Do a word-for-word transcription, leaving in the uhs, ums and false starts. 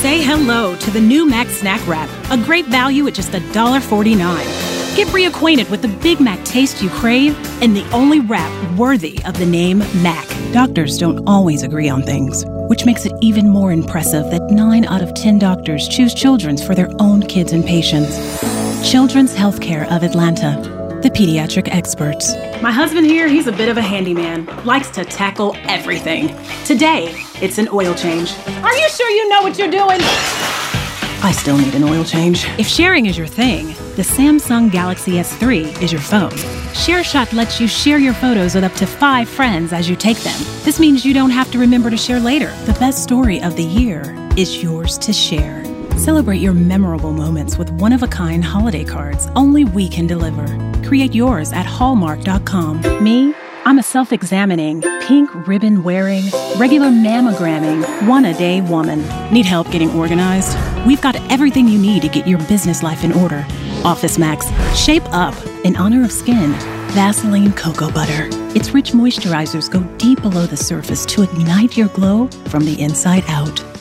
Say hello to the new Mac Snack Wrap, a great value at just one dollar and forty-nine cents. Get reacquainted with the Big Mac taste you crave and the only wrap worthy of the name Mac. Doctors don't always agree on things, which makes it even more impressive that nine out of ten doctors choose Children's for their own kids and patients. Children's Healthcare of Atlanta, the pediatric experts. My husband here, he's a bit of a handyman, likes to tackle everything. Today, it's an oil change. Are you sure you know what you're doing? I still need an oil change. If sharing is your thing, the Samsung Galaxy S three is your phone. ShareShot lets you share your photos with up to five friends as you take them. This means you don't have to remember to share later. The best story of the year is yours to share. Celebrate your memorable moments with one-of-a-kind holiday cards only we can deliver. Create yours at hallmark dot com. Me? I'm a self-examining, pink ribbon-wearing, regular mammogramming, one-a-day woman. Need help getting organized? We've got everything you need to get your business life in order. Office Max, shape up in honor of skin. Vaseline Cocoa Butter. Its rich moisturizers go deep below the surface to ignite your glow from the inside out.